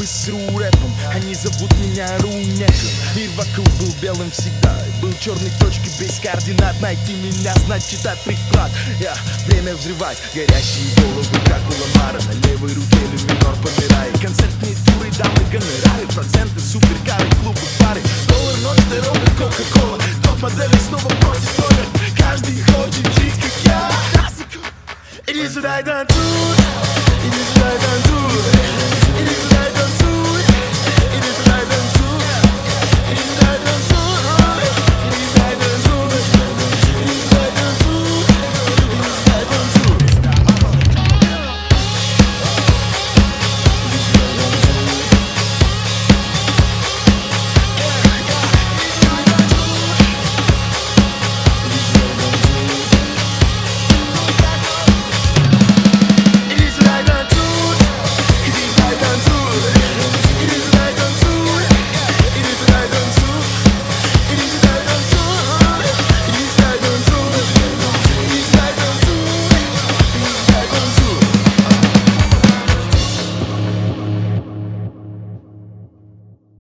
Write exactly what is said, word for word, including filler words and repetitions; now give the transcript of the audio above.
бы сру рэпом, они зовут меня Рунеком. Мир вокруг был белым всегда, был черной точкой без координат. Найти меня значит открыть брат. Я время взрывать горящие головы, как у Ламара. На левой руке люминор помирает. Концертные туры, дамы, гонорары, проценты, суперкары, клубы, пары. Доллар, ноль, дорога, кока-кола. Топ-модели снова просит номер. Каждый хочет жить, как я. Иди сюда и танцуй, иди сюда и